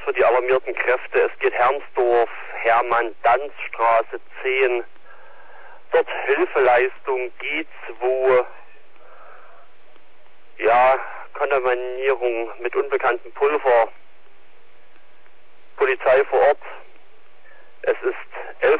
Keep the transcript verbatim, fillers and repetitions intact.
für die alarmierten Kräfte. Es geht Hermsdorf, Hermann-Danz-Straße zehn. Dort Hilfeleistung G zwei. Ja, Kontaminierung mit unbekanntem Pulver. Polizei vor Ort. Es ist elf